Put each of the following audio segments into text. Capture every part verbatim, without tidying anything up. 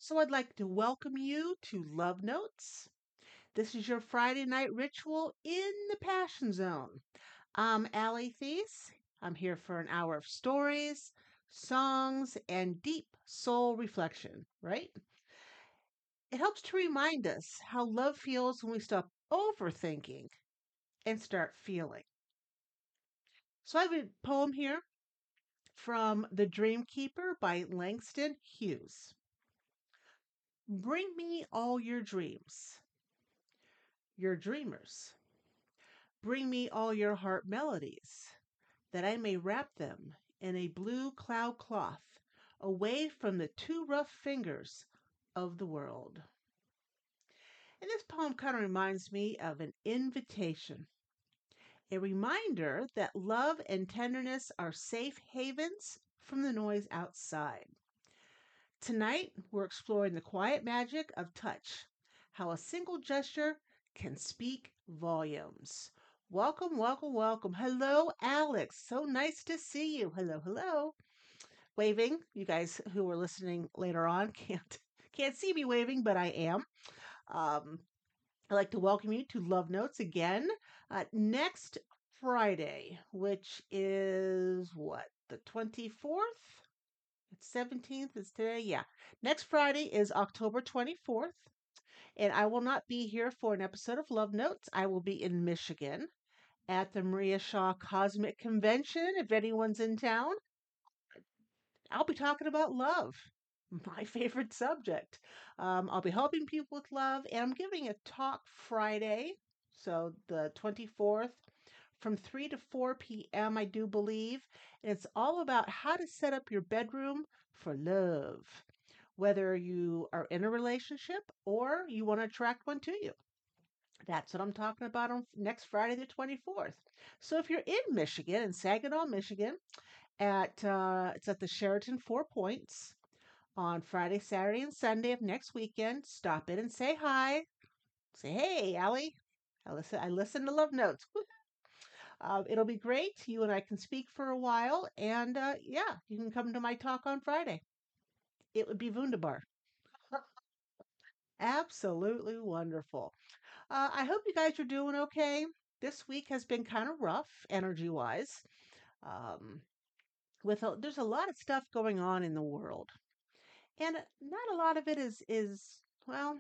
So I'd like to welcome you to Love Notes. This is your Friday night ritual in the Passion Zone. I'm Allie Thies. I'm here for an hour of stories, songs, and deep soul reflection, right? It helps to remind us how love feels when we stop overthinking and start feeling. So I have a poem here from The Dream Keeper by Langston Hughes. Bring me all your dreams, your dreamers. Bring me all your heart melodies, that I may wrap them in a blue cloud cloth, away from the too rough fingers of the world. And this poem kind of reminds me of an invitation, a reminder that love and tenderness are safe havens from the noise outside. Tonight, we're exploring the quiet magic of touch, how a single gesture can speak volumes. Welcome, welcome, welcome. Hello, Alex. So nice to see you. Hello, hello. Waving. You guys who are listening later on can't can't see me waving, but I am. Um, I'd like to welcome you to Love Notes again. Uh, next Friday, which is what, the twenty-fourth? It's seventeenth is today. Yeah. Next Friday is October twenty-fourth. And I will not be here for an episode of Love Notes. I will be in Michigan at the Maria Shaw Cosmic Convention. If anyone's in town, I'll be talking about love, my favorite subject. Um, I'll be helping people with love, and I'm giving a talk Friday, so the twenty-fourth, from three to four p m, I do believe. And it's all about how to set up your bedroom for love, whether you are in a relationship or you want to attract one to you. That's what I'm talking about on next Friday, the twenty-fourth. So if you're in Michigan, in Saginaw, Michigan, at uh, it's at the Sheraton Four Points on Friday, Saturday, and Sunday of next weekend, stop in and say hi. Say, hey, Allie. I listen. I listen to Love Notes. Uh, it'll be great. You and I can speak for a while, and uh, yeah, you can come to my talk on Friday. It would be wunderbar. Absolutely wonderful. Uh, I hope you guys are doing okay. This week has been kind of rough, energy wise. Um, with a, there's a lot of stuff going on in the world, and not a lot of it is is well,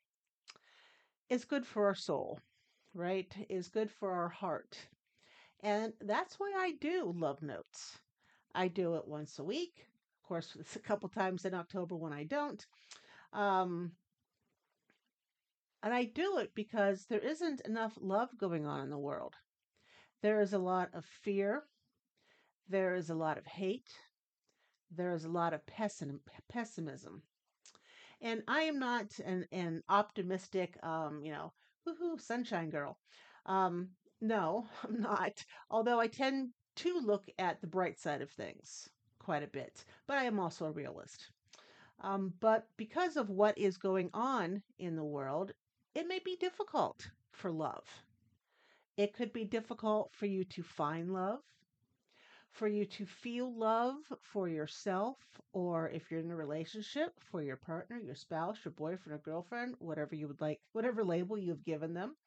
is good for our soul, right? Is good for our heart, and that's why I do love notes. I do it once a week. Of course, it's a couple times in October when I don't. Um, and I do it because there isn't enough love going on in the world. There is a lot of fear. There is a lot of hate. There is a lot of pessim- pessimism. And I am not an, an optimistic, um, you know, woohoo, sunshine girl. Um, no, I'm not. Although I tend to look at the bright side of things quite a bit, but I am also a realist. Um, but because of what is going on in the world, it may be difficult for love. It could be difficult for you to find love, for you to feel love for yourself, or if you're in a relationship, for your partner, your spouse, your boyfriend or girlfriend, whatever you would like, whatever label you've given them.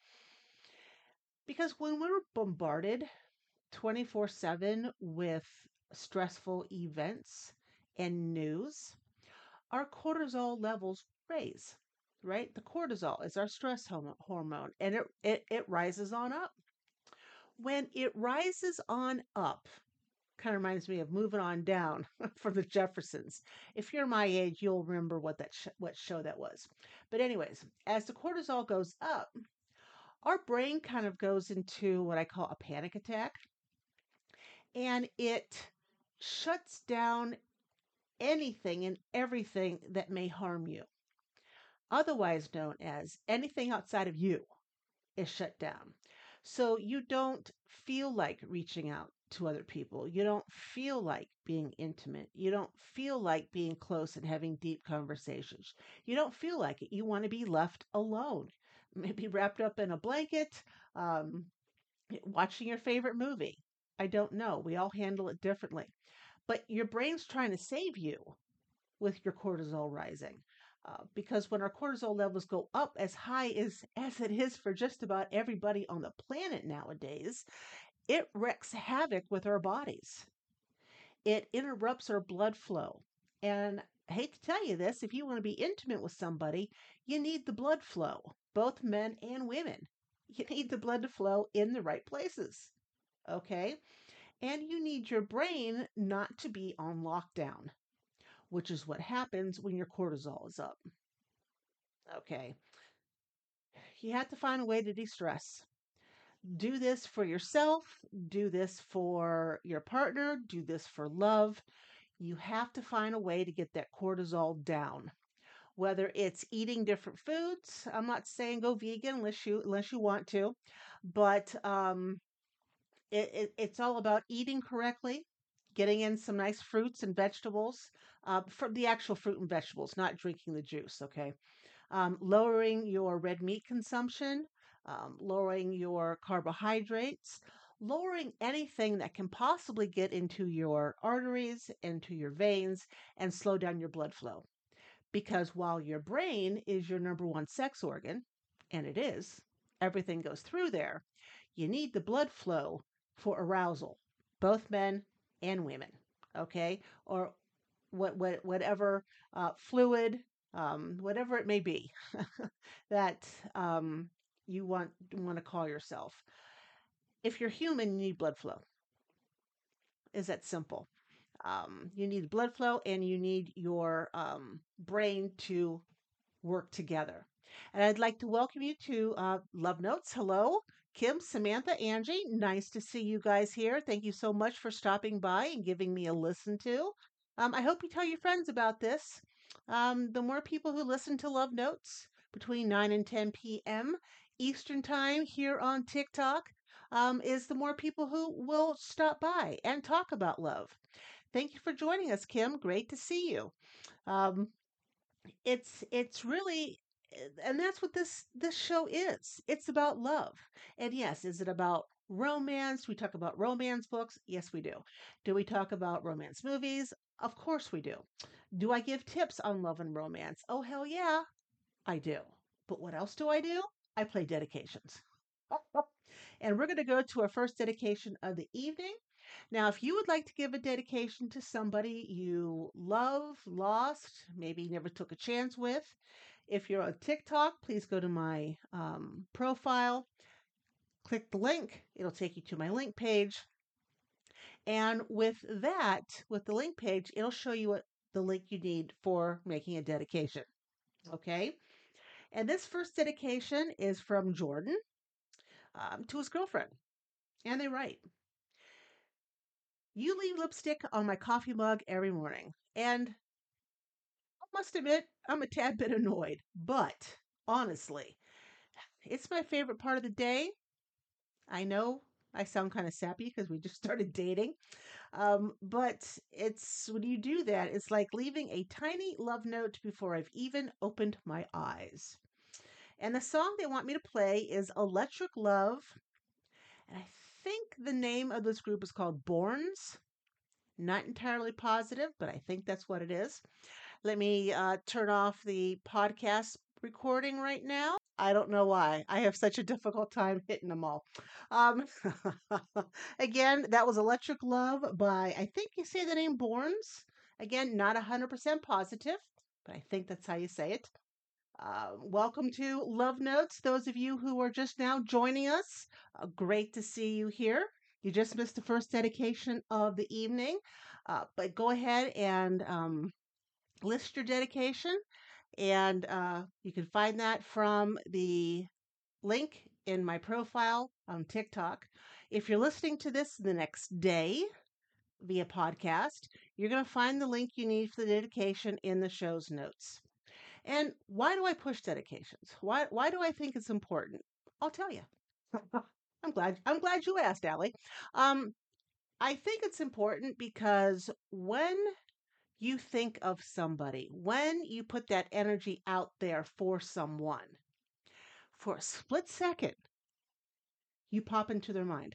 Because when we're bombarded twenty-four seven with stressful events and news, our cortisol levels raise, right? The cortisol is our stress hormone, and it, it, it rises on up. When it rises on up, kind of reminds me of moving on down from the Jeffersons. If you're my age, you'll remember what that sh- what show that was. But anyways, as the cortisol goes up, our brain kind of goes into what I call a panic attack, and it shuts down anything and everything that may harm you, otherwise known as anything outside of you is shut down. So you don't feel like reaching out to other people. You don't feel like being intimate. You don't feel like being close and having deep conversations. You don't feel like it. You want to be left alone, maybe wrapped up in a blanket, um, watching your favorite movie. I don't know. We all handle it differently. But your brain's trying to save you with your cortisol rising. Uh, because when our cortisol levels go up as high as, as it is for just about everybody on the planet nowadays, it wreaks havoc with our bodies. It interrupts our blood flow. And I hate to tell you this, if you want to be intimate with somebody, you need the blood flow, both men and women. You need the blood to flow in the right places. Okay? And you need your brain not to be on lockdown, which is what happens when your cortisol is up. Okay. You have to find a way to de stress. Do this for yourself, do this for your partner, do this for love. You have to find a way to get that cortisol down. Whether it's eating different foods, I'm not saying go vegan unless you unless you want to, but um, it, it, it's all about eating correctly, getting in some nice fruits and vegetables, uh, from the actual fruit and vegetables, not drinking the juice. Okay, um, lowering your red meat consumption, um, lowering your carbohydrates, lowering anything that can possibly get into your arteries, into your veins, and slow down your blood flow. Because while your brain is your number one sex organ, and it is, everything goes through there, you need the blood flow for arousal, both men and women, okay? Or what, what whatever uh, fluid, um, whatever it may be that um, you want want to call yourself. If you're human, you need blood flow. Is that simple? Um, you need blood flow, and you need your um, brain to work together. And I'd like to welcome you to uh, Love Notes. Hello, Kim, Samantha, Angie. Nice to see you guys here. Thank you so much for stopping by and giving me a listen to. Um, I hope you tell your friends about this. Um, the more people who listen to Love Notes between nine and ten p m. Eastern Time here on TikTok, um, is the more people who will stop by and talk about love. Thank you for joining us, Kim. Great to see you. Um, it's it's really eh, and that's what this this show is. It's about love. And yes, is it about romance? We talk about romance books. Yes, we do. Do we talk about romance movies? Of course we do. Do I give tips on love and romance? Oh, hell yeah, I do. But what else do I do? I play dedications. And we're going to go to our first dedication of the evening. Now, if you would like to give a dedication to somebody you love, lost, maybe never took a chance with, if you're on TikTok, please go to my um, profile, click the link. It'll take you to my link page. And with that, with the link page, it'll show you what the link you need for making a dedication. Okay. And this first dedication is from Jordan um, to his girlfriend. And they write, you leave lipstick on my coffee mug every morning. And I must admit, I'm a tad bit annoyed, but honestly, it's my favorite part of the day. I know I sound kind of sappy because we just started dating, um, but it's when you do that, it's like leaving a tiny love note before I've even opened my eyes. And the song they want me to play is Electric Love. And I think the name of this group is called Borns. Not entirely positive, but I think that's what it is. Let me uh, turn off the podcast recording right now. I don't know why. I have such a difficult time hitting them all. Um, again, that was Electric Love by, I think you say the name Borns. Again, not one hundred percent positive, but I think that's how you say it. Uh, welcome to Love Notes. Those of you who are just now joining us, uh, great to see you here. You just missed the first dedication of the evening, uh, but go ahead and um, list your dedication, and uh, you can find that from the link in my profile on TikTok. If you're listening to this the next day via podcast, you're going to find the link you need for the dedication in the show's notes. And why do I push dedications? Why why do I think it's important? I'll tell you. I'm glad I'm glad you asked, Allie. Um, I think it's important because when you think of somebody, when you put that energy out there for someone, for a split second, you pop into their mind.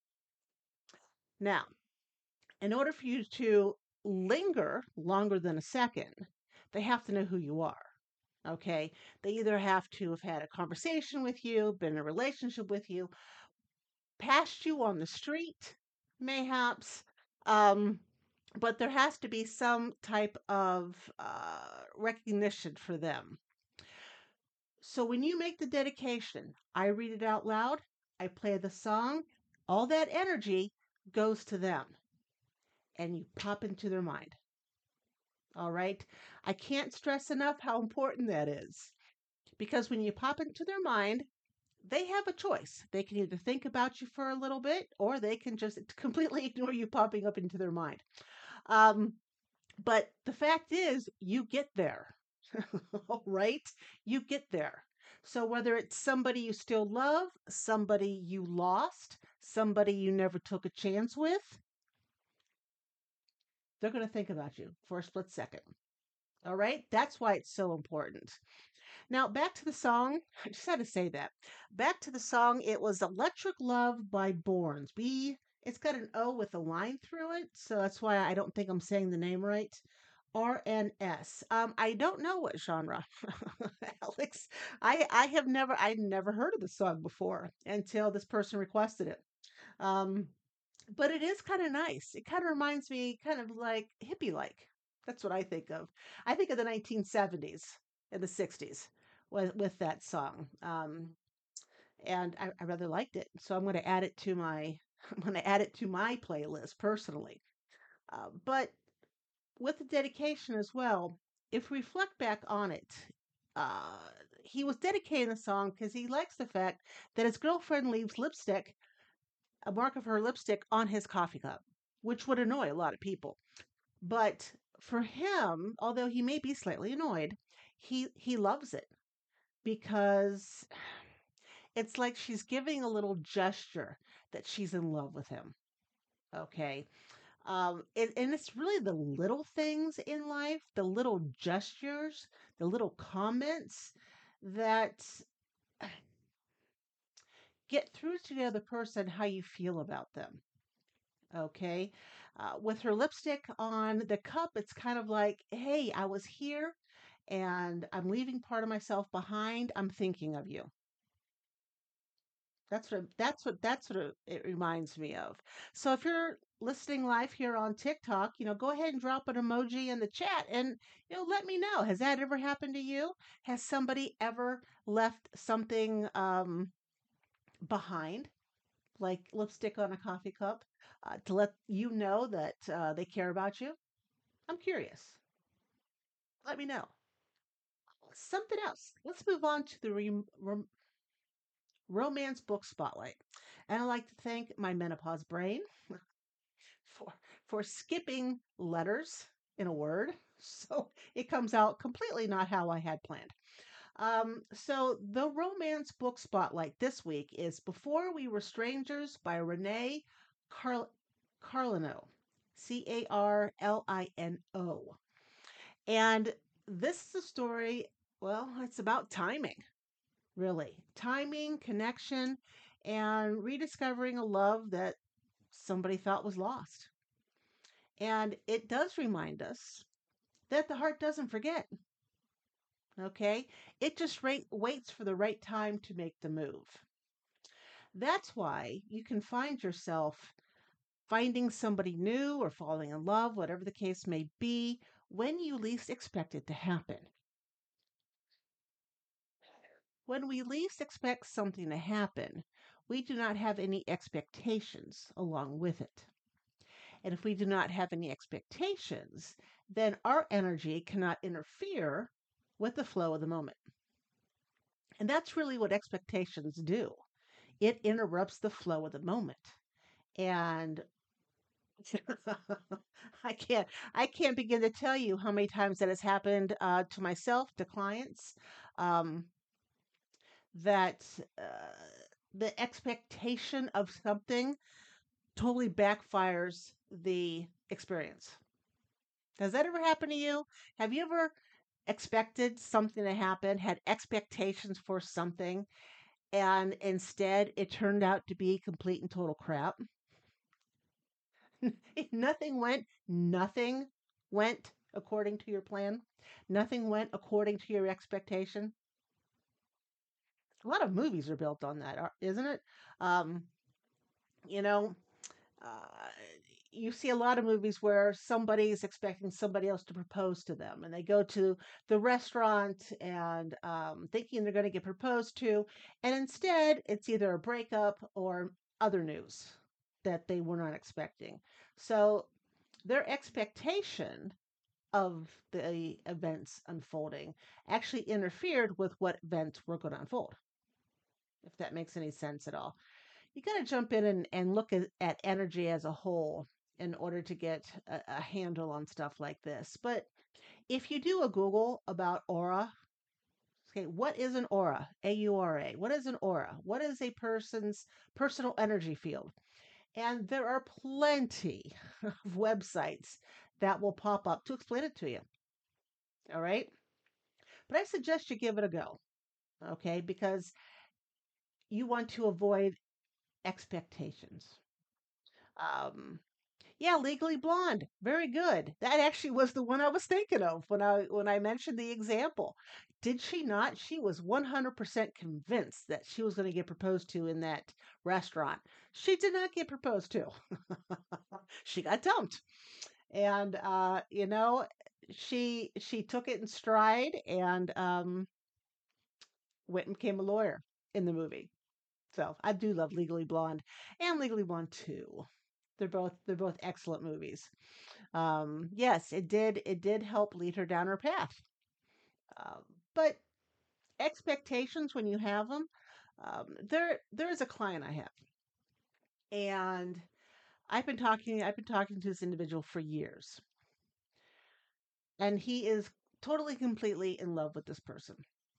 Now, in order for you to linger longer than a second, they have to know who you are. Okay. They either have to have had a conversation with you, been in a relationship with you, passed you on the street, mayhaps. Um, but there has to be some type of uh, recognition for them. So when you make the dedication, I read it out loud, I play the song, all that energy goes to them and you pop into their mind. All right. I can't stress enough how important that is because when you pop into their mind, they have a choice. They can either think about you for a little bit or they can just completely ignore you popping up into their mind. Um, but the fact is, you get there. All right? You get there. So whether it's somebody you still love, somebody you lost, somebody you never took a chance with, they're going to think about you for a split second. All right? That's why it's so important. Now, back to the song. I just had to say that. Back to the song. It was Electric Love by Borns. B, it's got an O with a line through it. So that's why I don't think I'm saying the name right. R N S. Um, I don't know what genre, Alex. I I have never I never heard of the song before until this person requested it. Um, but it is kind of nice. It kind of reminds me, kind of like hippie like. That's what I think of. I think of the nineteen seventies and the sixties with with that song. Um, and I, I rather liked it, so I'm going to add it to my I'm going to add it to my playlist personally. Uh, but with the dedication as well, if we reflect back on it, uh, he was dedicating the song because he likes the fact that his girlfriend leaves lipstick, a mark of her lipstick, on his coffee cup, which would annoy a lot of people. But for him, although he may be slightly annoyed, he he loves it because it's like she's giving a little gesture that she's in love with him. Okay. Um, and, and it's really the little things in life, the little gestures, the little comments that get through to the other person how you feel about them. Okay. Uh, with her lipstick on the cup, it's kind of like, hey, I was here and I'm leaving part of myself behind. I'm thinking of you. That's what that's what that's what it, it reminds me of. So if you're listening live here on TikTok, you know, go ahead and drop an emoji in the chat and you know, let me know. Has that ever happened to you? Has somebody ever left something um behind, like lipstick on a coffee cup, uh, to let you know that uh, they care about you? I'm curious. Let me know. Something else. Let's move on to the re- rom- romance book spotlight. And I'd like to thank my menopause brain for for skipping letters in a word. So it comes out completely not how I had planned. Um, so the romance book spotlight this week is Before We Were Strangers by Renee Carl- Carlino. C A R L I N O. And this is a story, well, it's about timing, really. Timing, connection, and rediscovering a love that somebody thought was lost. And it does remind us that the heart doesn't forget, okay? It just rate, waits for the right time to make the move. That's why you can find yourself finding somebody new or falling in love, whatever the case may be, when you least expect it to happen. When we least expect something to happen, we do not have any expectations along with it. And if we do not have any expectations, then our energy cannot interfere with the flow of the moment. And that's really what expectations do. It interrupts the flow of the moment. And I can't I can't begin to tell you how many times that has happened uh, to myself, to clients, um, that uh, the expectation of something totally backfires the experience. Does that ever happen to you? Have you ever expected something to happen, had expectations for something, and instead it turned out to be complete and total crap? Nothing went, nothing went. according to your plan. Nothing went according to your expectation. A lot of movies are built on that, are- isn't it? Um, you know, uh, you see a lot of movies where somebody is expecting somebody else to propose to them, and they go to the restaurant and um, thinking they're going to get proposed to, and instead it's either a breakup or other news that they were not expecting. So their expectation of the events unfolding actually interfered with what events were going to unfold, if that makes any sense at all. You got to jump in and, and look at, at energy as a whole in order to get a, a handle on stuff like this. But if you do a Google about aura, okay, what is an aura? A U R A. What is an aura? What is a person's personal energy field? And there are plenty of websites that will pop up to explain it to you. All right. But I suggest you give it a go. Okay. Because you want to avoid expectations. Um, Yeah, Legally Blonde. Very good. That actually was the one I was thinking of when I when I mentioned the example. Did she not? She was one hundred percent convinced that she was going to get proposed to in that restaurant. She did not get proposed to. She got dumped. And uh, you know, she she took it in stride and um went and became a lawyer in the movie. So, I do love Legally Blonde and Legally Blonde two. They're both they're both excellent movies. Um, yes, it did it did help lead her down her path. Um, but expectations when you have them, um, there there is a client I have, and I've been talking I've been talking to this individual for years, and he is totally completely in love with this person,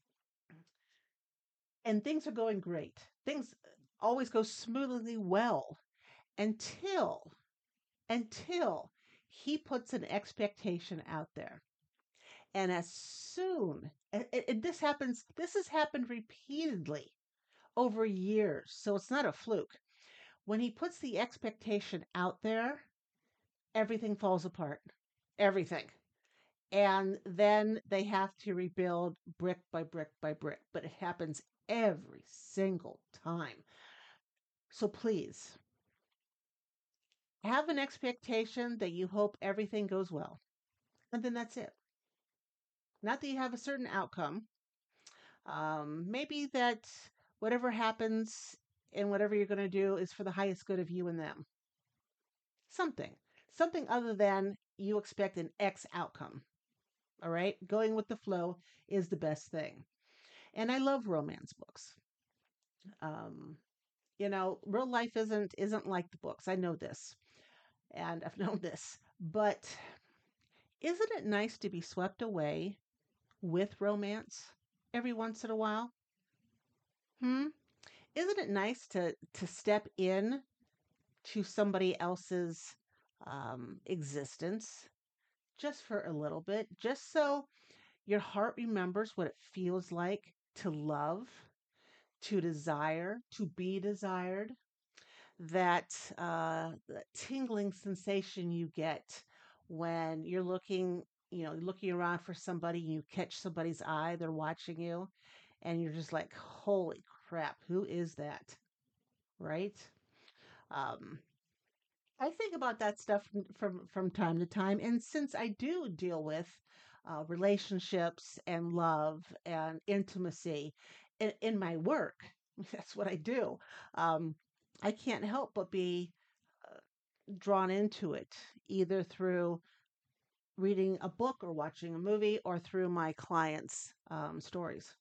and things are going great. Things always go smoothly well until until he puts an expectation out there. And as soon and, and this happens, this has happened repeatedly over years, so it's not a fluke. When he puts the expectation out there, everything falls apart. Everything. And then they have to rebuild brick by brick by brick, but it happens every single time. So please have an expectation that you hope everything goes well. And then that's it. Not that you have a certain outcome. Um, maybe that whatever happens and whatever you're going to do is for the highest good of you and them. Something. Something other than you expect an X outcome. All right? Going with the flow is the best thing. And I love romance books. Um, you know, real life isn't isn't like the books. I know this. And I've known this. But isn't it nice to be swept away with romance every once in a while? Hmm? Isn't it nice to to step in to somebody else's um, existence just for a little bit, just so your heart remembers what it feels like to love, to desire, to be desired, that, uh, that tingling sensation you get when you're looking, you know, looking around for somebody and you catch somebody's eye, they're watching you, and you're just like, holy crap, who is that? Right? Um, I think about that stuff from from, from time to time, and since I do deal with uh, relationships and love and intimacy in, in my work, that's what I do. Um, I can't help but be uh, drawn into it, either through reading a book or watching a movie, or through my clients' um, stories.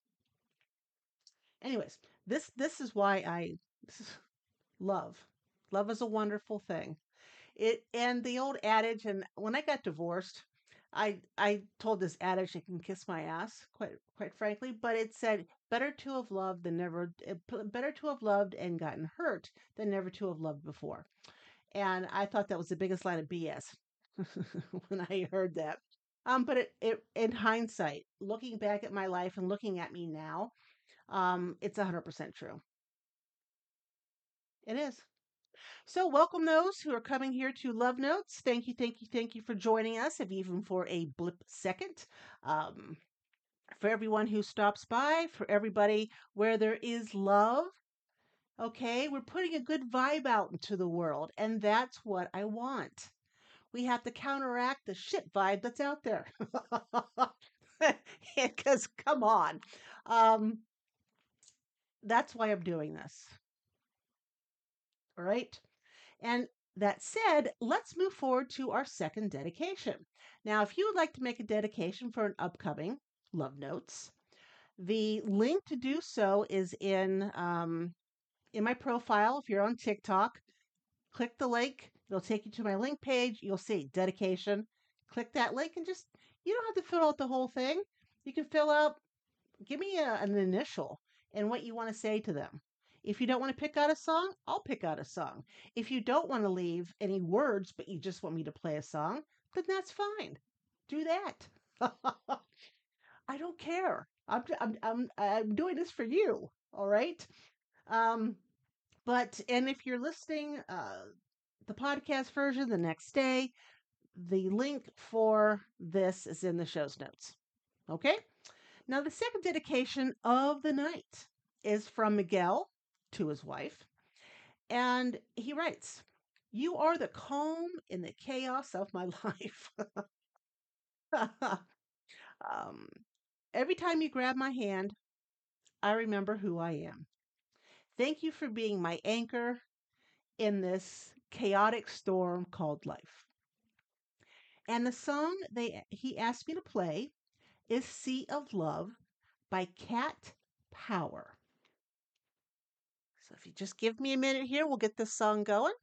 Anyways, this this is why I this is love. Love is a wonderful thing. It and the old adage, and when I got divorced, I I told this adage it can kiss my ass, quite quite frankly, but it said better to have loved than never eh, p- better to have loved and gotten hurt than never to have loved before. And I thought that was the biggest line of B S when I heard that. Um, but it, it in hindsight, looking back at my life and looking at me now, um, it's one hundred percent true. It is. So, welcome those who are coming here to Love Notes. Thank you, thank you, thank you for joining us, if even for a blip second. Um, for everyone who stops by, for everybody where there is love, okay, we're putting a good vibe out into the world, and that's what I want. We have to counteract the shit vibe that's out there. Because, come on. Um, that's why I'm doing this. All right. And that said, let's move forward to our second dedication. Now, if you would like to make a dedication for an upcoming Love Notes, the link to do so is in um, in my profile. If you're on TikTok, click the link. It'll take you to my link page. You'll see dedication. Click that link and just, you don't have to fill out the whole thing. You can fill out, give me a, an initial and what you want to say to them. If you don't want to pick out a song, I'll pick out a song. If you don't want to leave any words, but you just want me to play a song, then that's fine. Do that. I don't care. I'm, I'm, I'm, I'm doing this for you. All right. Um, but, and if you're listening, uh, the podcast version the next day, the link for this is in the show's notes. Okay. Now, the second dedication of the night is from Miguel to his wife. And he writes, "You are the calm in the chaos of my life." um, every time you grab my hand, I remember who I am. Thank you for being my anchor in this chaotic storm called life. And the song they he asked me to play is Sea of Love by Cat Power. So if you just give me a minute here, we'll get this song going.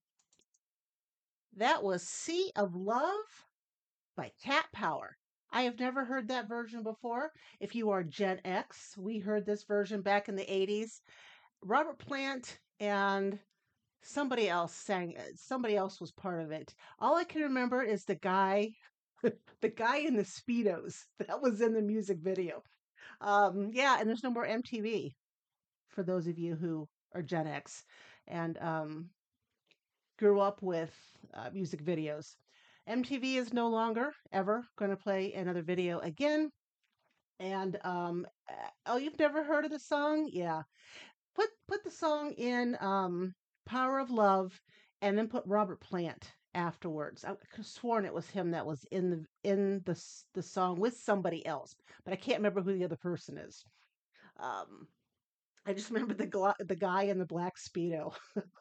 That was Sea of Love by Cat Power. I have never heard that version before. If you are Gen X, we heard this version back in the eighties. Robert Plant and somebody else sang it. Somebody else was part of it. All I can remember is the guy, the guy in the Speedos that was in the music video. Um, yeah, and there's no more M T V for those of you who are Gen X and um, grew up with uh, music videos. M T V is no longer ever going to play another video again. And um, uh, oh, you've never heard of the song? Yeah, put put the song in um, "Power of Love," and then put Robert Plant afterwards. I could have sworn it was him that was in the in the s- the song with somebody else, but I can't remember who the other person is. Um, I just remember the gl- the guy in the black speedo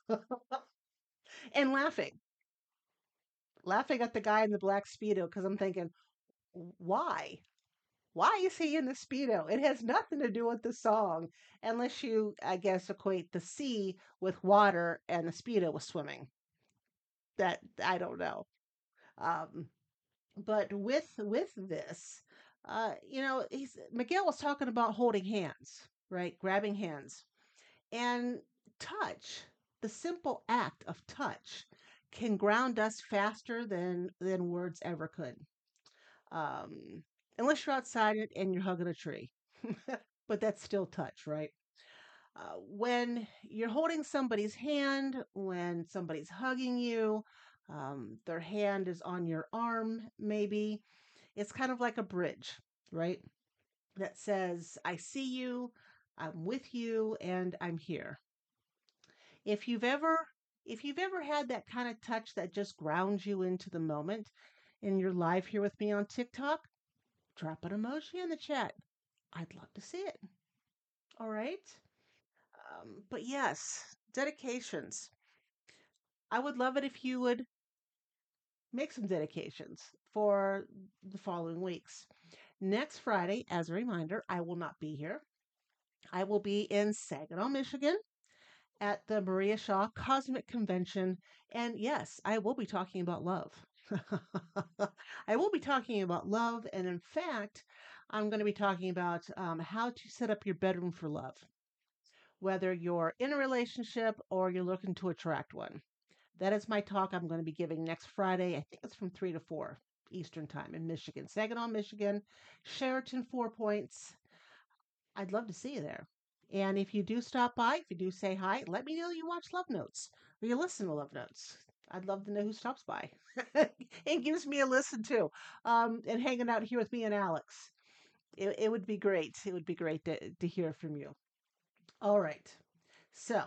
and laughing, laughing at the guy in the black speedo because I'm thinking, why? Why is he in the speedo? It has nothing to do with the song, unless you, I guess, equate the sea with water and the speedo with swimming. That I don't know. Um, but with with this, uh, you know, he's Miguel was talking about holding hands, right? Grabbing hands and touch. The simple act of touch can ground us faster than than words ever could. Um, unless you're outside it and you're hugging a tree. But that's still touch, right? Uh, when you're holding somebody's hand, when somebody's hugging you, um, their hand is on your arm, maybe, it's kind of like a bridge, right? That says, I see you, I'm with you, and I'm here. If you've ever if you've ever had that kind of touch that just grounds you into the moment and you're live here with me on TikTok, drop an emoji in the chat. I'd love to see it. All right. Um, but yes, dedications. I would love it if you would make some dedications for the following weeks. Next Friday, as a reminder, I will not be here. I will be in Saginaw, Michigan at the Maria Shaw Cosmic Convention. And yes, I will be talking about love. I will be talking about love. And in fact, I'm going to be talking about um, how to set up your bedroom for love, whether you're in a relationship or you're looking to attract one. That is my talk I'm going to be giving next Friday. I think it's from three to four Eastern Time in Michigan, Saginaw, Michigan, Sheraton Four Points. I'd love to see you there. And if you do stop by, if you do say hi, let me know you watch Love Notes. Or you listen to Love Notes. I'd love to know who stops by and gives me a listen too. Um, and hanging out here with me and Alex. It, it would be great. It would be great to, to hear from you. All right. So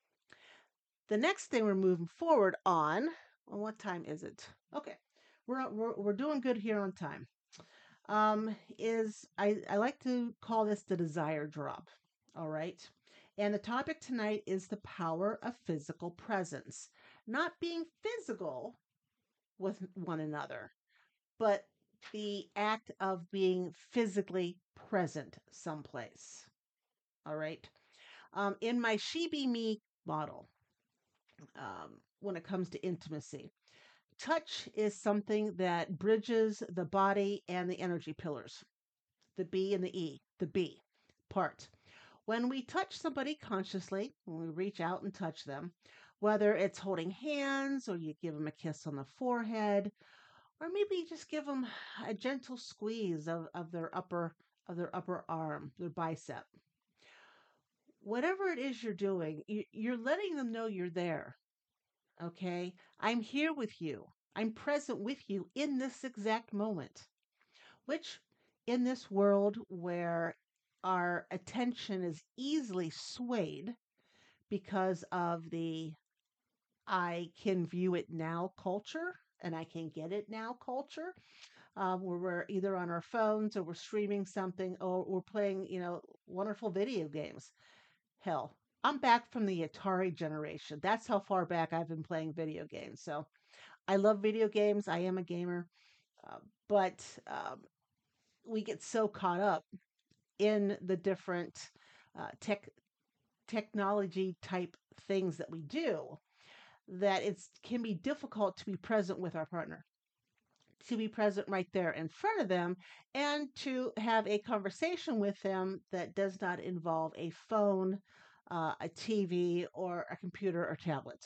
the next thing we're moving forward on, well, what time is it? Okay. We're, we're, we're doing good here on time. Um, is I, I like to call this the desire drop. All right. And the topic tonight is the power of physical presence. Not being physical with one another, but the act of being physically present someplace. All right. Um, in my She Be Me model, um, when it comes to intimacy, touch is something that bridges the body and the energy pillars, the B and the E, the B part. When we touch somebody consciously, when we reach out and touch them, whether it's holding hands or you give them a kiss on the forehead, or maybe you just give them a gentle squeeze of, of their upper of their upper arm, their bicep. Whatever it is you're doing, you, you're letting them know you're there. Okay? I'm here with you. I'm present with you in this exact moment, which in this world where our attention is easily swayed because of the I can view it now culture and I can get it now culture, um, where we're either on our phones or we're streaming something or we're playing, you know, wonderful video games. Hell, I'm back from the Atari generation. That's how far back I've been playing video games. So I love video games. I am a gamer. Uh, but um, we get so caught up in the different uh, tech technology type things that we do that it can be difficult to be present with our partner, to be present right there in front of them, and to have a conversation with them that does not involve a phone, uh, a T V, or a computer or tablet.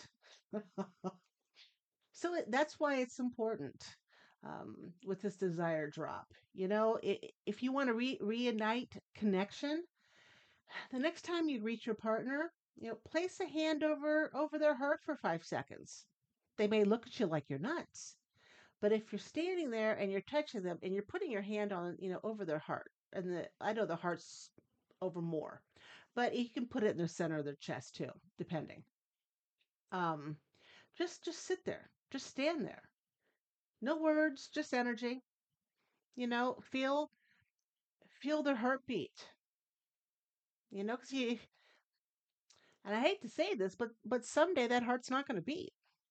So it, that's why it's important um, with this desire drop. You know, I if you want to re- reunite connection, the next time you reach your partner, you know, place a hand over over their heart for five seconds. They may look at you like you're nuts, but if you're standing there and you're touching them and you're putting your hand on, you know, over their heart, and the I know the heart's over more, but you can put it in the center of their chest too, depending. Um, just just sit there, just stand there. No words, just energy. You know, feel feel their heartbeat. You know, because you and I hate to say this, but but someday that heart's not going to beat.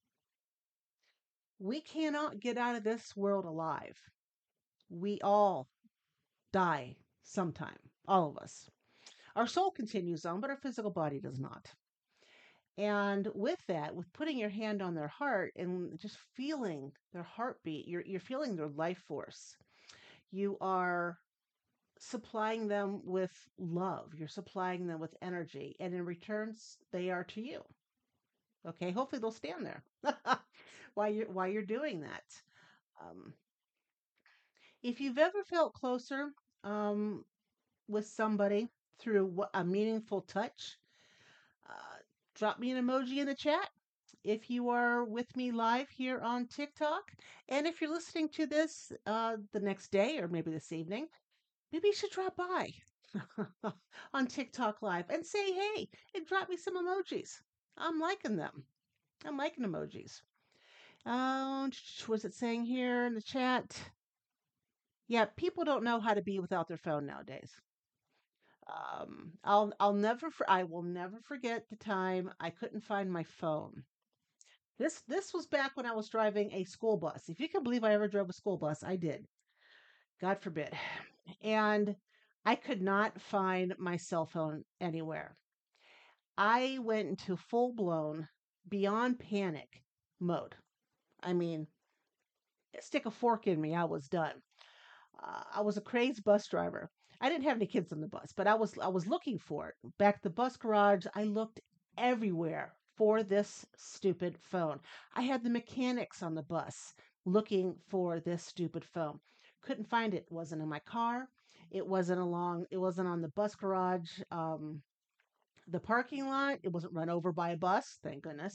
We cannot get out of this world alive. We all die sometime, all of us. Our soul continues on, but our physical body does not. And with that, with putting your hand on their heart and just feeling their heartbeat, you're you're feeling their life force. You are supplying them with love. You're supplying them with energy, and in returns, they are to you. Okay, hopefully they'll stand there while you're while you're doing that. Um, if you've ever felt closer um, with somebody through wha- a meaningful touch, uh, drop me an emoji in the chat. If you are with me live here on TikTok, and if you're listening to this uh, the next day or maybe this evening, maybe you should drop by on TikTok live and say hey and drop me some emojis. I'm liking them. I'm liking emojis. Um, what's it saying here in the chat? Yeah, people don't know how to be without their phone nowadays. Um, I'll I'll never for, I will never forget the time I couldn't find my phone. This this was back when I was driving a school bus. If you can believe I ever drove a school bus, I did. God forbid. And I could not find my cell phone anywhere. I went into full blown beyond panic mode. I mean, stick a fork in me, I was done. Uh, I was a crazed bus driver. I didn't have any kids on the bus, but I was I was looking for it. Back at the bus garage, I looked everywhere for this stupid phone. I had the mechanics on the bus looking for this stupid phone. Couldn't find it. It wasn't in my car. It wasn't along. It wasn't on the bus garage. Um, the parking lot. It wasn't run over by a bus. Thank goodness.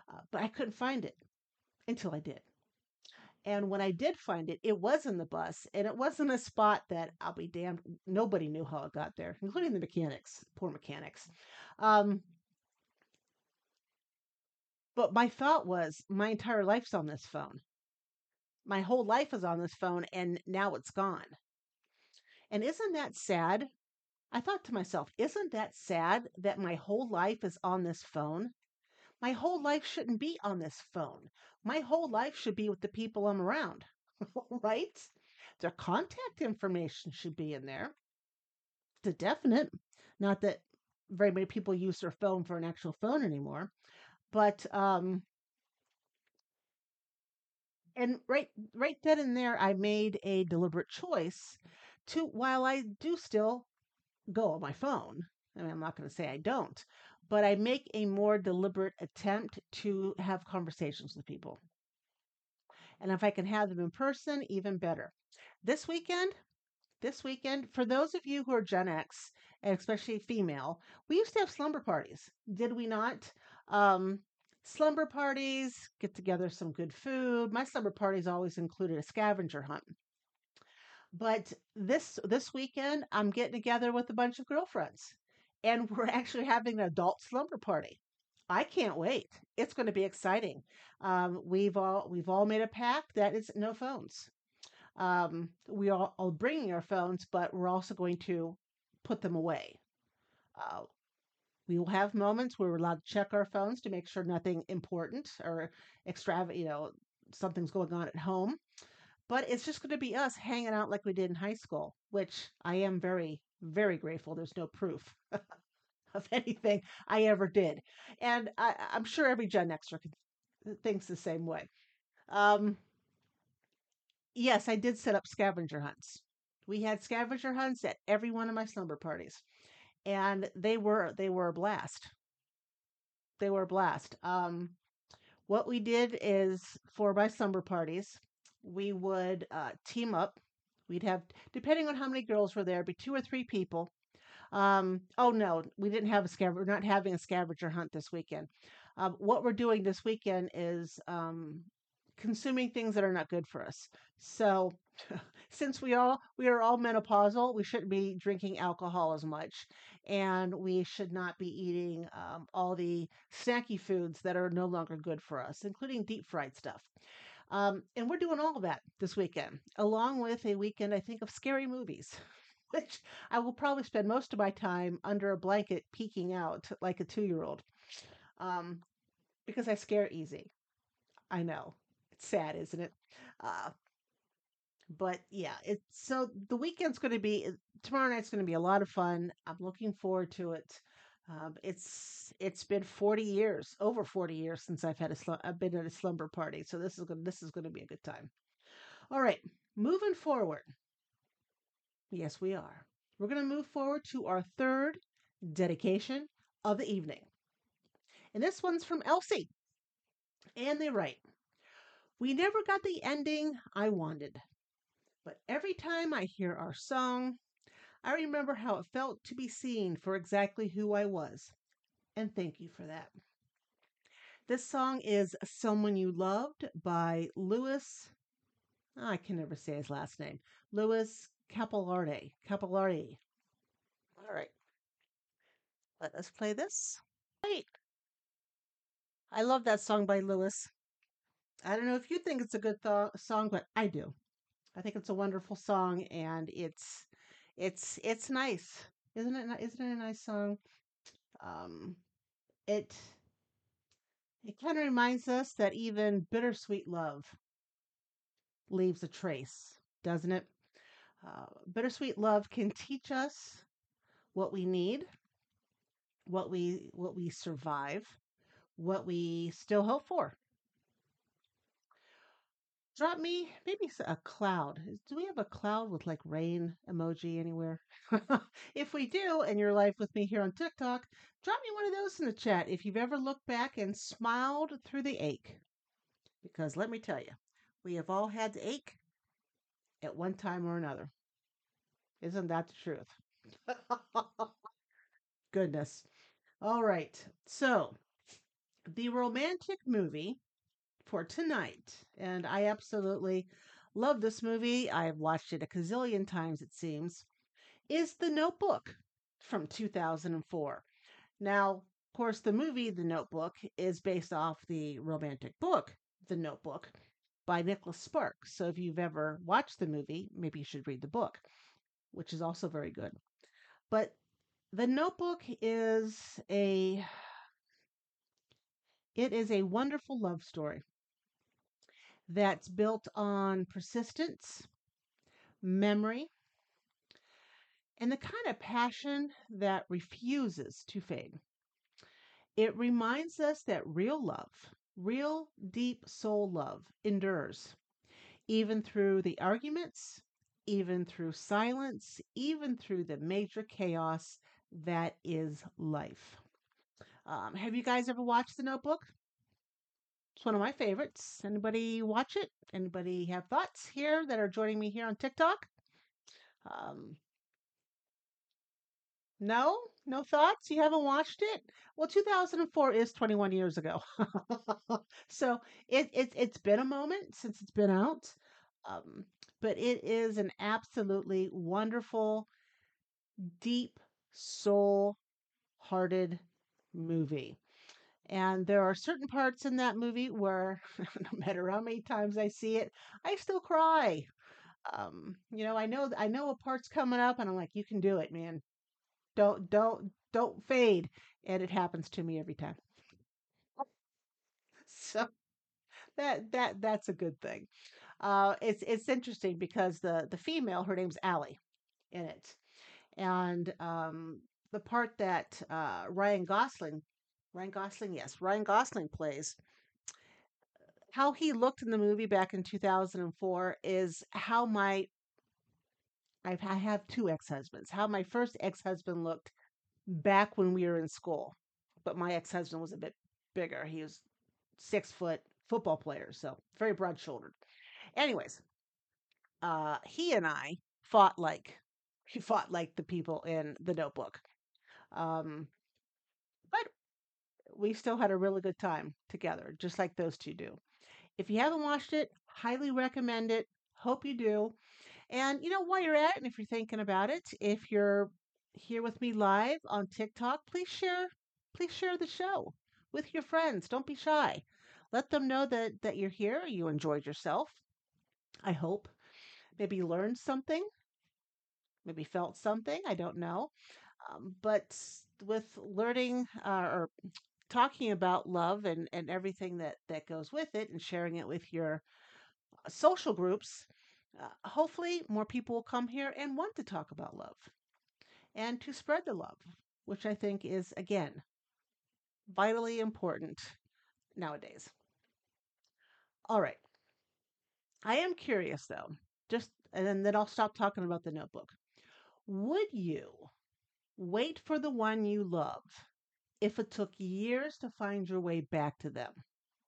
uh, but I couldn't find it until I did. And when I did find it, it was in the bus, and it wasn't a spot that I'll be damned. Nobody knew how it got there, including the mechanics. Poor mechanics. Um, but my thought was, my entire life's on this phone. My whole life is on this phone, and now it's gone. And isn't that sad? I thought to myself, isn't that sad that my whole life is on this phone? My whole life shouldn't be on this phone. My whole life should be with the people I'm around, right? Their contact information should be in there. The definite. Not that very many people use their phone for an actual phone anymore, but um, and right, right then and there, I made a deliberate choice to, while I do still go on my phone. I mean, I'm not going to say I don't, but I make a more deliberate attempt to have conversations with people. And if I can have them in person, even better. This weekend, this weekend, for those of you who are Gen X, and especially female, we used to have slumber parties, did we not? Um, Slumber parties, get together some good food. My slumber parties always included a scavenger hunt. But this this weekend, I'm getting together with a bunch of girlfriends, and we're actually having an adult slumber party. I can't wait. It's going to be exciting. Um, we've all we've all made a pact that it's no phones. Um, we are all bringing our phones, but we're also going to put them away. Uh, we will have moments where we're allowed to check our phones to make sure nothing important or extravagant, you know, something's going on at home. But it's just going to be us hanging out like we did in high school, which I am very, very grateful. There's no proof of anything I ever did. And I, I'm sure every Gen Xer thinks the same way. Um, yes, I did set up scavenger hunts. We had scavenger hunts at every one of my slumber parties, and they were they were a blast. They were a blast. Um, what we did is for my slumber parties, we would uh, team up. We'd have, depending on how many girls were there, it'd be two or three people. Um, oh no, we didn't have a scavenger. We're not having a scavenger hunt this weekend. Um, what we're doing this weekend is um, consuming things that are not good for us. So, since we all we are all menopausal, we shouldn't be drinking alcohol as much, and we should not be eating um, all the snacky foods that are no longer good for us, including deep fried stuff. Um, and we're doing all of that this weekend, along with a weekend, I think, of scary movies, which I will probably spend most of my time under a blanket peeking out like a two year old, um, because I scare easy. I know. It's sad, isn't it? Uh, but yeah, it's so the weekend's going to be tomorrow night's going to be a lot of fun. I'm looking forward to it. Um, it's it's been forty years, over forty years since I've had a slu- I've been at a slumber party, so this is going this is going to be a good time. All right, moving forward. Yes, we are. We're going to move forward to our third dedication of the evening, and this one's from Elsie, and they write, "We never got the ending I wanted, but every time I hear our song, I remember how it felt to be seen for exactly who I was, and thank you for that." This song is Someone You Loved by Louis. I can never say his last name. Louis Capillardi. Capillardi. All right, let us play this. Wait, I love that song by Louis. I don't know if you think it's a good th- song, but I do. I think it's a wonderful song, and it's it's it's nice, isn't it? ni- Isn't it a nice song? Um, it it kind of reminds us that even bittersweet love leaves a trace, doesn't it? Uh, bittersweet love can teach us what we need, what we what we survive, what we still hope for. Drop me maybe s- a cloud. Is- Do we have a cloud with like rain emoji anywhere? If we do, and you're live with me here on TikTok, drop me one of those in the chat if you've ever looked back and smiled through the ache. Because let me tell you, we have all had the ache at one time or another. Isn't that the truth? Goodness. All right. So The romantic movie for tonight, and I absolutely love this movie. I've watched it a gazillion times, it seems, is The Notebook from two thousand four. Now, of course, the movie The Notebook is based off the romantic book The Notebook by Nicholas Sparks. So if you've ever watched the movie, maybe you should read the book, which is also very good. But The Notebook is a it is a wonderful love story that's built on persistence, memory, and the kind of passion that refuses to fade. It reminds us that real love, real deep soul love, endures, even through the arguments, even through silence, even through the major chaos that is life. Um, have you guys ever watched The Notebook? It's one of my favorites. Anybody watch it? Anybody have thoughts here that are joining me here on TikTok? Um, no, no thoughts. You haven't watched it? Well, two thousand four is twenty-one years ago, so it, it it's been a moment since it's been out. Um, but it is an absolutely wonderful, deep, soul-hearted movie. And there are certain parts in that movie where, no matter how many times I see it, I still cry. Um, you know, I know I know a part's coming up, and I'm like, you can do it, man. Don't don't don't fade. And it happens to me every time. So that that that's a good thing. Uh, it's it's interesting because the the female, her name's Allie in it, and um, the part that uh, Ryan Gosling, Ryan Gosling, yes, Ryan Gosling plays, how he looked in the movie back in two thousand four is how my I've, I have two ex-husbands. How my first ex-husband looked back when we were in school, but my ex-husband was a bit bigger. He was six foot football player, so very broad-shouldered. Anyways, uh, he and I fought like he fought like the people in the Notebook. Um, but we still had a really good time together, just like those two do. If you haven't watched it, highly recommend it. Hope you do. And you know, while you're at it, and if you're thinking about it, if you're here with me live on TikTok, please share, please share the show with your friends. Don't be shy. Let them know that that you're here. You enjoyed yourself. I hope. Maybe you learned something. Maybe felt something. I don't know. Um, but with learning uh, or talking about love and and everything that that goes with it, and sharing it with your uh, social groups, uh, hopefully more people will come here and want to talk about love and to spread the love, which I think is, again, vitally important nowadays. All right. I am curious, though, just, and then, then I'll stop talking about the notebook. Would you wait for the one you love if it took years to find your way back to them?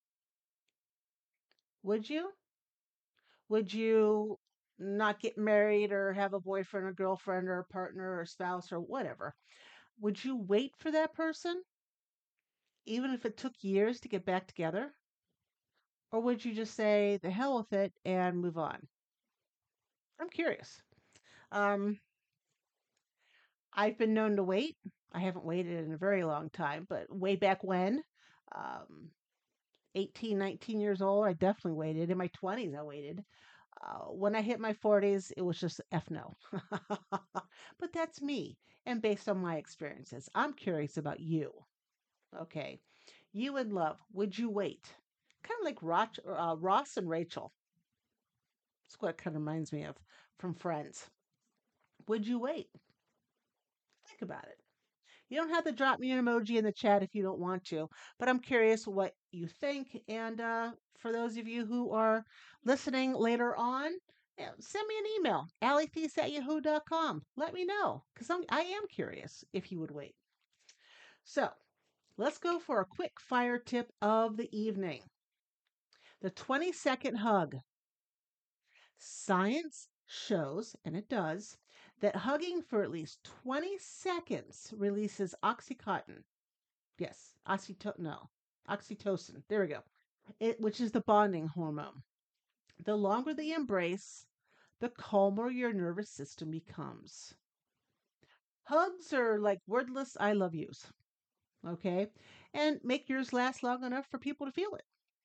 Would you? Would you not get married or have a boyfriend or girlfriend or a partner or spouse or whatever? Would you wait for that person, even if it took years to get back together? Or would you just say, the hell with it and move on? I'm curious. Um, I've been known to wait. I haven't waited in a very long time, but way back when, um, eighteen, nineteen years old, I definitely waited. In my twenties, I waited. Uh, when I hit my forties, it was just F no. But that's me and based on my experiences. I'm curious about you. Okay. You in love, would you wait? Kind of like Roch, uh, Ross and Rachel. That's what it kind of reminds me of from Friends. Would you wait? Think about it. You don't have to drop me an emoji in the chat if you don't want to, but I'm curious what you think. And uh, for those of you who are listening later on, yeah, send me an email, alleythies at yahoo dot com. Let me know because I'm I am curious if you would wait. So let's go for a quick fire tip of the evening. The twenty second hug. Science shows, and it does, that hugging for at least twenty seconds releases oxytocin. Yes, oxytocin. No. Oxytocin. There we go. It, which is the bonding hormone. The longer the embrace, the calmer your nervous system becomes. Hugs are like wordless I love yous, okay? And make yours last long enough for people to feel it.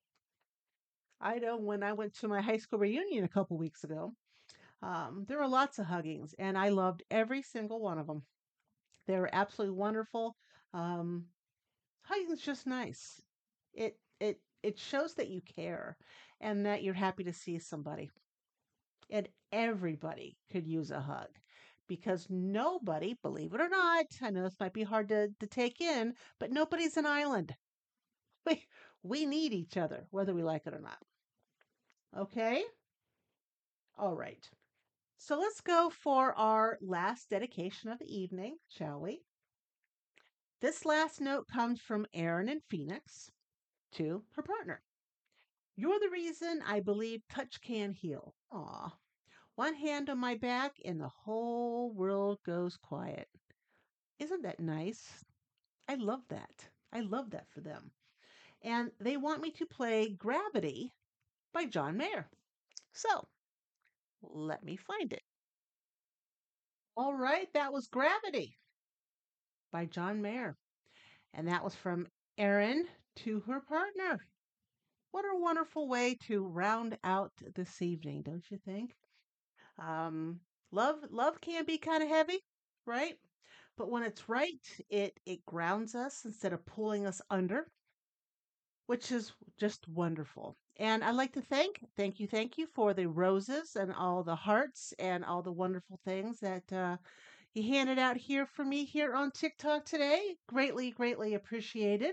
I know when I went to my high school reunion a couple weeks ago, um, there were lots of huggings, and I loved every single one of them. They were absolutely wonderful. Um, hugging's just nice. It it it shows that you care and that you're happy to see somebody. And everybody could use a hug because nobody, believe it or not, I know this might be hard to, to take in, but nobody's an island. We, we need each other, whether we like it or not. Okay? All right. So let's go for our last dedication of the evening, shall we? This last note comes from Erin in Phoenix to her partner. You're the reason I believe touch can heal. Aw. One hand on my back and the whole world goes quiet. Isn't that nice? I love that. I love that for them. And they want me to play Gravity by John Mayer. So let me find it. All right, that was Gravity by John Mayer. And that was from Erin to her partner. What a wonderful way to round out this evening, don't you think? Um, love love can be kind of heavy, right? But when it's right, it it grounds us instead of pulling us under, which is just wonderful. And I'd like to thank, thank you, thank you for the roses and all the hearts and all the wonderful things that uh, you handed out here for me here on TikTok today. Greatly, greatly appreciated.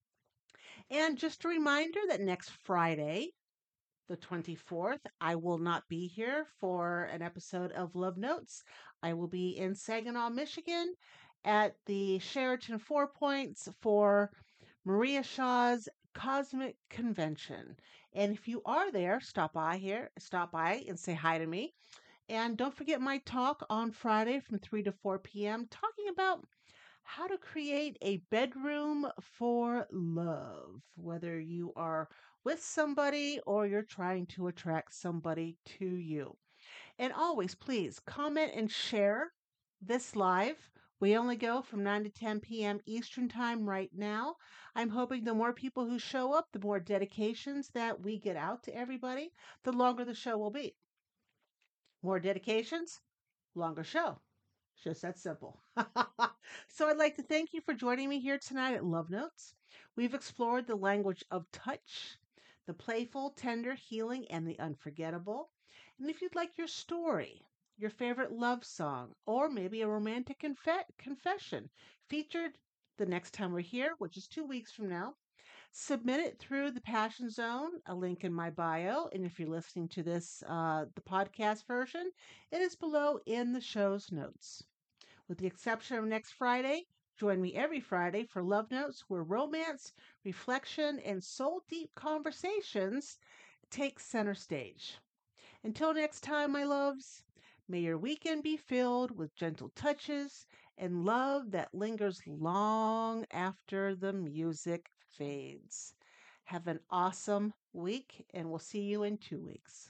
And just a reminder that next Friday, the twenty-fourth, I will not be here for an episode of Love Notes. I will be in Saginaw, Michigan at the Sheraton Four Points for Maria Shaw's Cosmic Convention. And if you are there, stop by here, stop by and say hi to me. And don't forget my talk on Friday from three to four p m talking about how to create a bedroom for love, whether you are with somebody or you're trying to attract somebody to you. And always, please comment and share this live. We only go from nine to ten p m. Eastern Time right now. I'm hoping the more people who show up, the more dedications that we get out to everybody, the longer the show will be. More dedications, longer show. Just that simple. So I'd like to thank you for joining me here tonight at Love Notes. We've explored the language of touch, the playful, tender, healing, and the unforgettable. And if you'd like your story, your favorite love song, or maybe a romantic confe- confession featured the next time we're here, which is two weeks from now, submit it through the Passion Zone, a link in my bio. And if you're listening to this, uh, the podcast version, it is below in the show's notes. With the exception of next Friday, join me every Friday for Love Notes, where romance, reflection, and soul deep conversations take center stage. Until next time, my loves, may your weekend be filled with gentle touches and love that lingers long after the music fades. Have an awesome week, and we'll see you in two weeks.